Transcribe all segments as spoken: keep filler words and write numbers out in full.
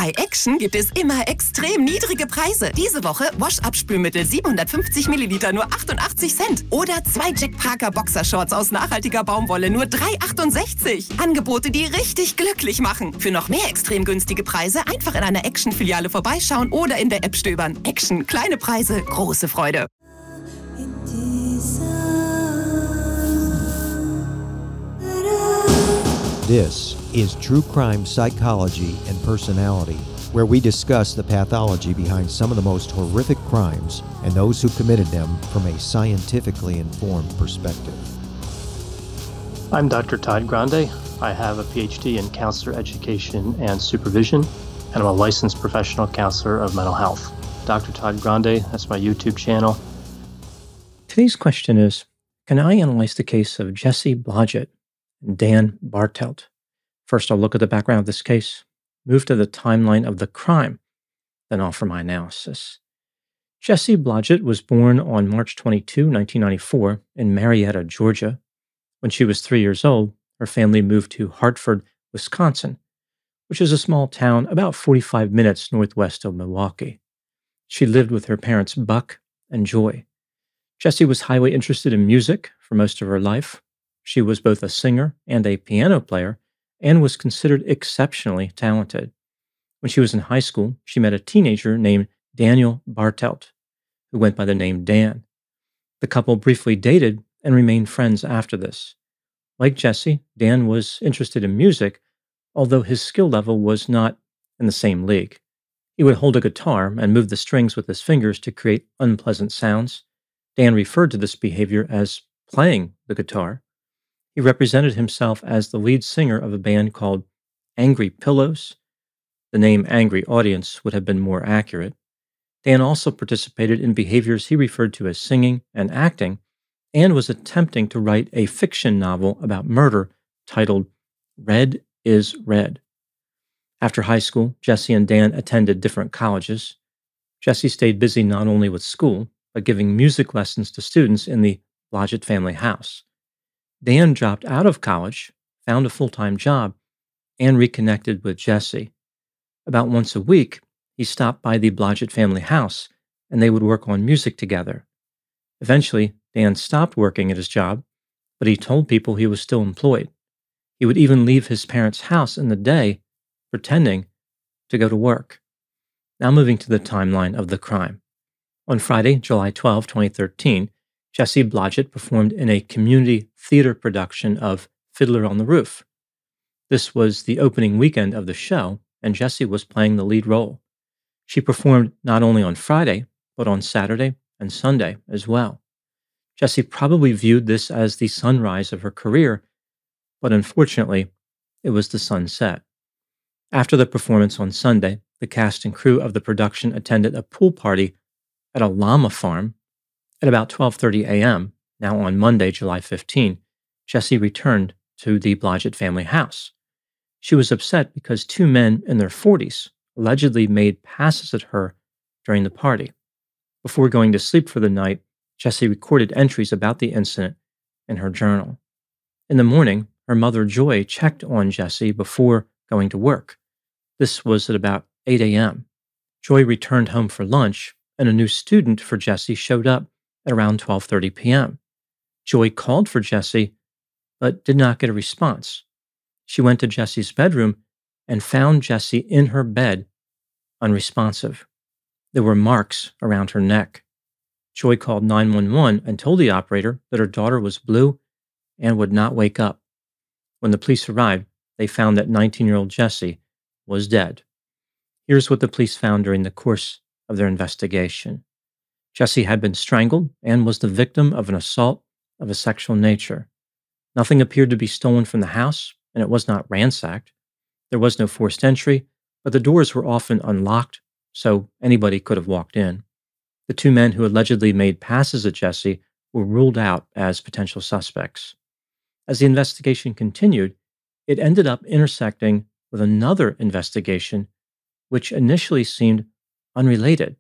Bei Action gibt es immer extrem niedrige Preise. Diese Woche Wash-Up-Spülmittel siebenhundertfünfzig Milliliter nur achtundachtzig Cent. Oder zwei Jack Parker Boxershorts aus nachhaltiger Baumwolle nur drei achtundsechzig. Angebote, die richtig glücklich machen. Für noch mehr extrem günstige Preise einfach in einer Action-Filiale vorbeischauen oder in der App stöbern. Action, kleine Preise, große Freude. This is True Crime Psychology and Personality, where we discuss the pathology behind some of the most horrific crimes and those who committed them from a scientifically informed perspective. I'm Doctor Todd Grande. I have a P H D in counselor education and supervision, and I'm a licensed professional counselor of mental health. Doctor Todd Grande, that's my YouTube channel. Today's question is, can I analyze the case of Jesse Blodgett and Dan Bartelt? First, I'll look at the background of this case, move to the timeline of the crime, then offer my analysis. Jesse Blodgett was born on March twenty-second, nineteen ninety-four, in Marietta, Georgia. When she was three years old, her family moved to Hartford, Wisconsin, which is a small town about forty-five minutes northwest of Milwaukee. She lived with her parents, Buck and Joy. Jesse was highly interested in music for most of her life. She was both a singer and a piano player, and was considered exceptionally talented. When she was in high school, she met a teenager named Daniel Bartelt, who went by the name Dan. The couple briefly dated and remained friends after this. Like Jesse, Dan was interested in music, although his skill level was not in the same league. He would hold a guitar and move the strings with his fingers to create unpleasant sounds. Dan referred to this behavior as playing the guitar. He represented himself as the lead singer of a band called Angry Pillows. The name Angry Audience would have been more accurate. Dan also participated in behaviors he referred to as singing and acting, and was attempting to write a fiction novel about murder titled Red is Red. After high school, Jesse and Dan attended different colleges. Jesse stayed busy not only with school, but giving music lessons to students in the Blodgett family house. Dan dropped out of college, found a full-time job, and reconnected with Jesse. About once a week, he stopped by the Blodgett family house, and they would work on music together. Eventually, Dan stopped working at his job, but he told people he was still employed. He would even leave his parents' house in the day, pretending to go to work. Now moving to the timeline of the crime. On Friday, July twelfth, twenty thirteen, Jesse Blodgett performed in a community theater production of Fiddler on the Roof. This was the opening weekend of the show, and Jesse was playing the lead role. She performed not only on Friday, but on Saturday and Sunday as well. Jesse probably viewed this as the sunrise of her career, but unfortunately, it was the sunset. After the performance on Sunday, the cast and crew of the production attended a pool party at a llama farm. At about twelve thirty a.m., now on Monday, July fifteenth, Jesse returned to the Blodgett family house. She was upset because two men in their forties allegedly made passes at her during the party. Before going to sleep for the night, Jesse recorded entries about the incident in her journal. In the morning, her mother Joy checked on Jesse before going to work. This was at about eight a.m. Joy returned home for lunch, and a new student for Jesse showed up at around twelve thirty p.m. Joy called for Jesse, but did not get a response. She went to Jesse's bedroom and found Jesse in her bed, unresponsive. There were marks around her neck. Joy called nine one one and told the operator that her daughter was blue and would not wake up. When the police arrived, they found that nineteen-year-old Jesse was dead. Here's what the police found during the course of their investigation. Jesse had been strangled and was the victim of an assault of a sexual nature. Nothing appeared to be stolen from the house, and it was not ransacked. There was no forced entry, but the doors were often unlocked, so anybody could have walked in. The two men who allegedly made passes at Jesse were ruled out as potential suspects. As the investigation continued, it ended up intersecting with another investigation, which initially seemed unrelated.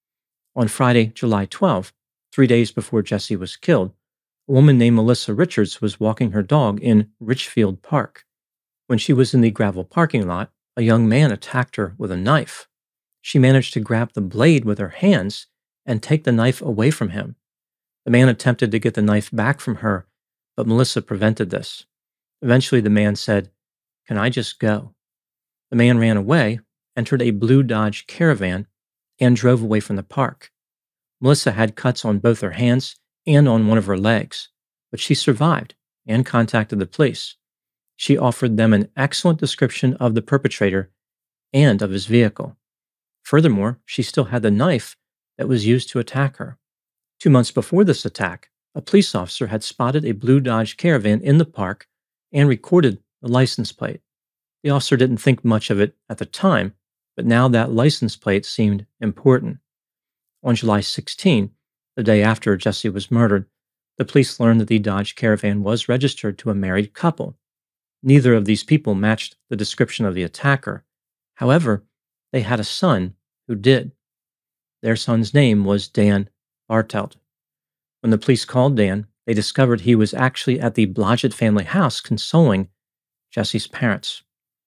On Friday, July twelfth, three days before Jesse was killed, a woman named Melissa Richards was walking her dog in Richfield Park. When she was in the gravel parking lot, a young man attacked her with a knife. She managed to grab the blade with her hands and take the knife away from him. The man attempted to get the knife back from her, but Melissa prevented this. Eventually, the man said, "Can I just go?" The man ran away, entered a blue Dodge Caravan, and drove away from the park. Melissa had cuts on both her hands and on one of her legs, but she survived and contacted the police. She offered them an excellent description of the perpetrator and of his vehicle. Furthermore, she still had the knife that was used to attack her. Two months before this attack, a police officer had spotted a blue Dodge Caravan in the park and recorded the license plate. The officer didn't think much of it at the time, but now that license plate seemed important. On July sixteenth, the day after Jesse was murdered, the police learned that the Dodge Caravan was registered to a married couple. Neither of these people matched the description of the attacker. However, they had a son who did. Their son's name was Dan Bartelt. When the police called Dan, they discovered he was actually at the Blodgett family house consoling Jesse's parents.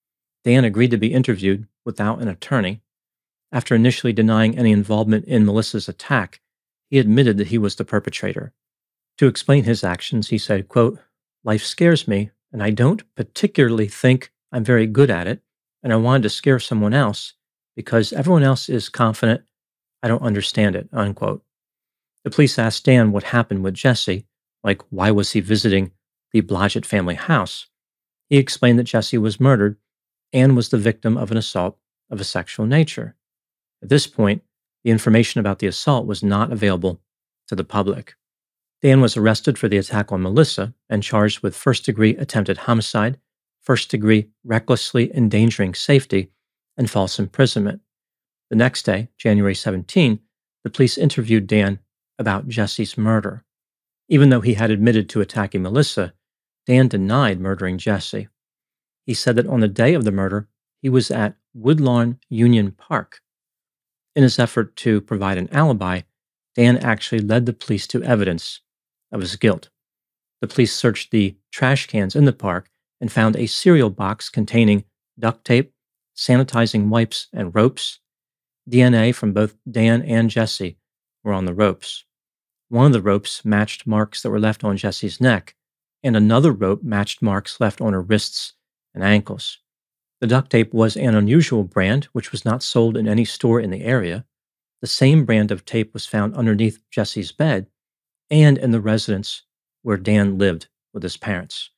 Dan agreed to be interviewed without an attorney. After initially denying any involvement in Melissa's attack, he admitted that he was the perpetrator. To explain his actions, he said, quote, "Life scares me, and I don't particularly think I'm very good at it, and I wanted to scare someone else because everyone else is confident I don't understand it," unquote. The police asked Dan what happened with Jesse, like why was he visiting the Blodgett family house. He explained that Jesse was murdered and was the victim of an assault of a sexual nature. At this point, the information about the assault was not available to the public. Dan was arrested for the attack on Melissa and charged with first-degree attempted homicide, first-degree recklessly endangering safety, and false imprisonment. The next day, January seventeenth, the police interviewed Dan about Jesse's murder. Even though he had admitted to attacking Melissa, Dan denied murdering Jesse. He said that on the day of the murder, he was at Woodlawn Union Park. In his effort to provide an alibi, Dan actually led the police to evidence of his guilt. The police searched the trash cans in the park and found a cereal box containing duct tape, sanitizing wipes, and ropes. D N A from both Dan and Jesse were on the ropes. One of the ropes matched marks that were left on Jesse's neck, and another rope matched marks left on her wrists and ankles. The duct tape was an unusual brand, which was not sold in any store in the area. The same brand of tape was found underneath Jesse's bed and in the residence where Dan lived with his parents.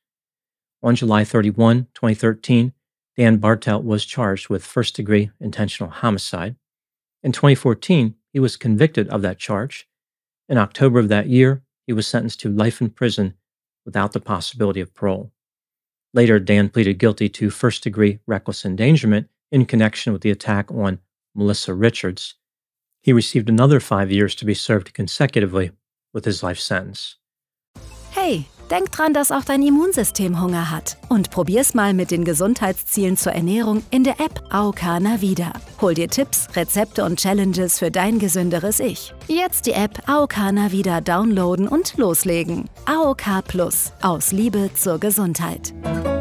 On July thirty-first, twenty thirteen, Dan Bartelt was charged with first-degree intentional homicide. In twenty fourteen, he was convicted of that charge. In October of that year, he was sentenced to life in prison without the possibility of parole. Later, Dan pleaded guilty to first-degree reckless endangerment in connection with the attack on Melissa Richards. He received another five years to be served consecutively with his life sentence. Hey, denk dran, dass auch dein Immunsystem Hunger hat. Und probier's mal mit den Gesundheitszielen zur Ernährung in der App A O K Navida. Hol dir Tipps, Rezepte und Challenges für dein gesünderes Ich. Jetzt die App A O K Navida downloaden und loslegen. A O K Plus. Aus Liebe zur Gesundheit.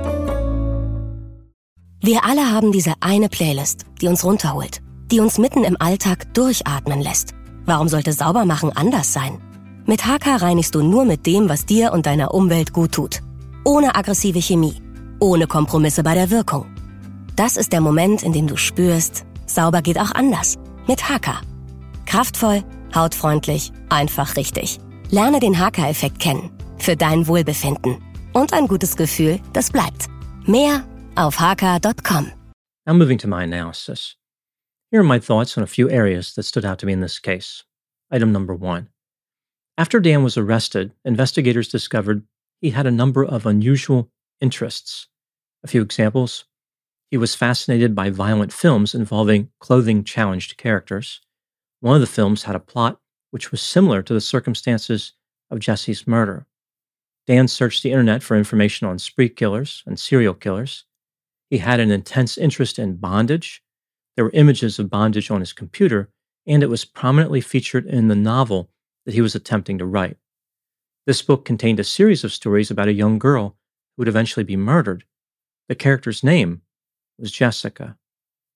Wir alle haben diese eine Playlist, die uns runterholt, die uns mitten im Alltag durchatmen lässt. Warum sollte Saubermachen anders sein? Mit H K reinigst du nur mit dem, was dir und deiner Umwelt gut tut. Ohne aggressive Chemie. Ohne Kompromisse bei der Wirkung. Das ist der Moment, in dem du spürst, sauber geht auch anders. Mit H K. Kraftvoll, hautfreundlich, einfach richtig. Lerne den H K-Effekt kennen. Für dein Wohlbefinden. Und ein gutes Gefühl, das bleibt. Mehr auf h k dot com. Now moving to my analysis. Here are my thoughts on a few areas that stood out to me in this case. Item number one. After Dan was arrested, investigators discovered he had a number of unusual interests. A few examples. He was fascinated by violent films involving clothing-challenged characters. One of the films had a plot which was similar to the circumstances of Jesse's murder. Dan searched the internet for information on spree killers and serial killers. He had an intense interest in bondage. There were images of bondage on his computer, and it was prominently featured in the novel that he was attempting to write. This book contained a series of stories about a young girl who would eventually be murdered. The character's name was Jessica.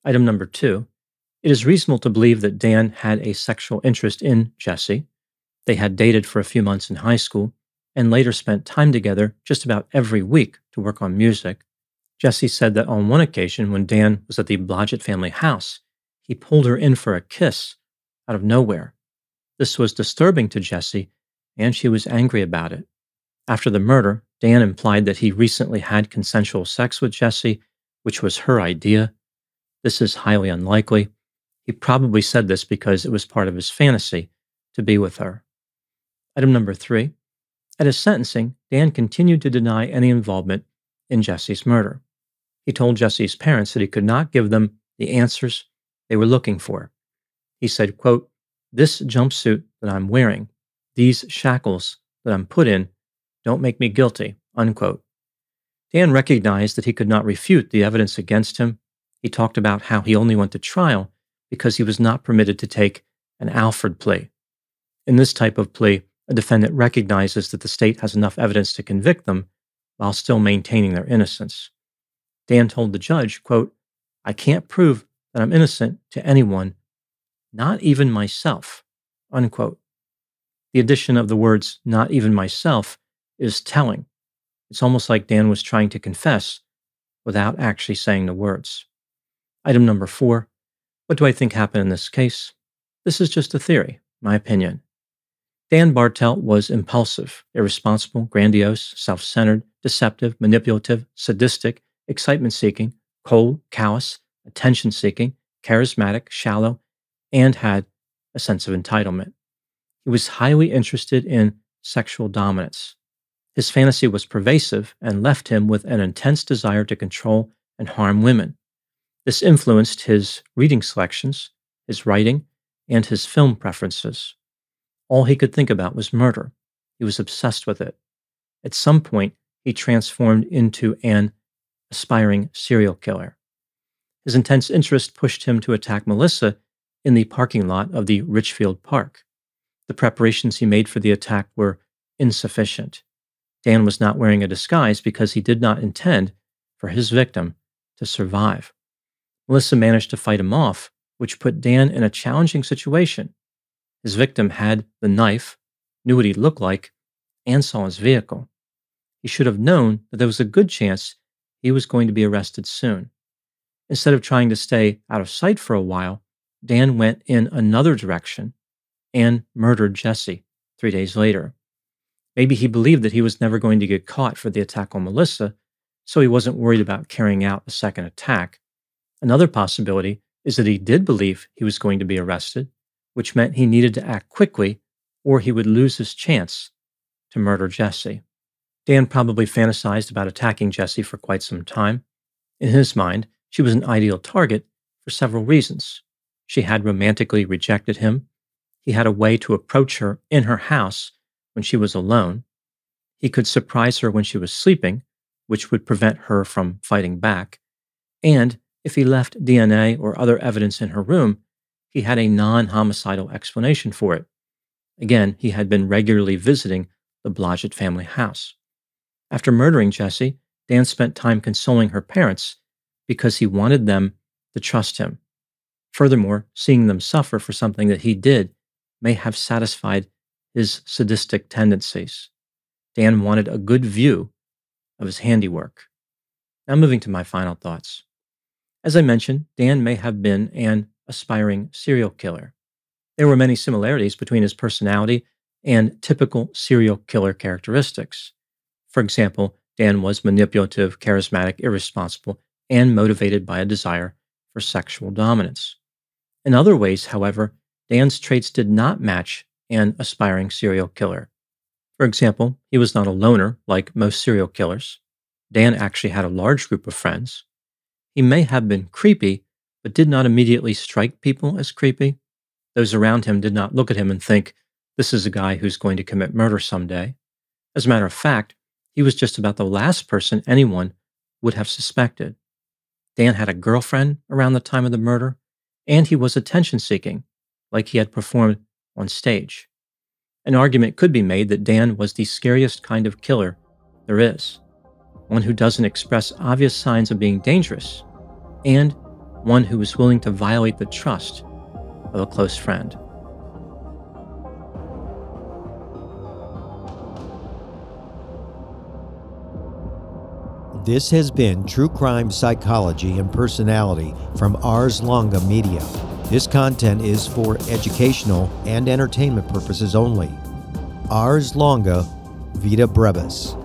Item number two, it is reasonable to believe that Dan had a sexual interest in Jessie. They had dated for a few months in high school and later spent time together just about every week to work on music. Jessie said that on one occasion when Dan was at the Blodgett family house, he pulled her in for a kiss out of nowhere. This was disturbing to Jessie, and she was angry about it. After the murder, Dan implied that he recently had consensual sex with Jessie, which was her idea. This is highly unlikely. He probably said this because it was part of his fantasy to be with her. Item number three. At his sentencing, Dan continued to deny any involvement in Jessie's murder. He told Jessie's parents that he could not give them the answers they were looking for. He said, quote, "This jumpsuit that I'm wearing, these shackles that I'm put in, don't make me guilty," unquote. Dan recognized that he could not refute the evidence against him. He talked about how he only went to trial because he was not permitted to take an Alford plea. In this type of plea, a defendant recognizes that the state has enough evidence to convict them while still maintaining their innocence. Dan told the judge, quote, "I can't prove that I'm innocent to anyone, not even myself," unquote. The addition of the words, "not even myself," is telling. It's almost like Dan was trying to confess without actually saying the words. Item number four. What do I think happened in this case? This is just a theory, my opinion. Dan Bartelt was impulsive, irresponsible, grandiose, self-centered, deceptive, manipulative, sadistic, excitement-seeking, cold, callous, attention-seeking, charismatic, shallow, and had a sense of entitlement. He was highly interested in sexual dominance. His fantasy was pervasive and left him with an intense desire to control and harm women. This influenced his reading selections, his writing, and his film preferences. All he could think about was murder. He was obsessed with it. At some point, he transformed into an aspiring serial killer. His intense interest pushed him to attack Melissa in the parking lot of the Richfield Park. The preparations he made for the attack were insufficient. Dan was not wearing a disguise because he did not intend for his victim to survive. Melissa managed to fight him off, which put Dan in a challenging situation. His victim had the knife, knew what he looked like, and saw his vehicle. He should have known that there was a good chance he was going to be arrested soon. Instead of trying to stay out of sight for a while, Dan went in another direction and murdered Jessie three days later. Maybe he believed that he was never going to get caught for the attack on Melissa, so he wasn't worried about carrying out a second attack. Another possibility is that he did believe he was going to be arrested, which meant he needed to act quickly or he would lose his chance to murder Jessie. Dan probably fantasized about attacking Jessie for quite some time. In his mind, she was an ideal target for several reasons. She had romantically rejected him. He had a way to approach her in her house when she was alone. He could surprise her when she was sleeping, which would prevent her from fighting back. And if he left D N A or other evidence in her room, he had a non-homicidal explanation for it. Again, he had been regularly visiting the Blodgett family house. After murdering Jessie, Dan spent time consoling her parents because he wanted them to trust him. Furthermore, seeing them suffer for something that he did may have satisfied his sadistic tendencies. Dan wanted a good view of his handiwork. Now moving to my final thoughts. As I mentioned, Dan may have been an aspiring serial killer. There were many similarities between his personality and typical serial killer characteristics. For example, Dan was manipulative, charismatic, irresponsible, and motivated by a desire for sexual dominance. In other ways, however, Dan's traits did not match an aspiring serial killer. For example, he was not a loner like most serial killers. Dan actually had a large group of friends. He may have been creepy, but did not immediately strike people as creepy. Those around him did not look at him and think, this is a guy who's going to commit murder someday. As a matter of fact, he was just about the last person anyone would have suspected. Dan had a girlfriend around the time of the murder, and he was attention-seeking, like he had performed on stage. An argument could be made that Dan was the scariest kind of killer there is, one who doesn't express obvious signs of being dangerous, and one who was willing to violate the trust of a close friend. This has been True Crime Psychology and Personality from Ars Longa Media. This content is for educational and entertainment purposes only. Ars Longa, Vita Brevis.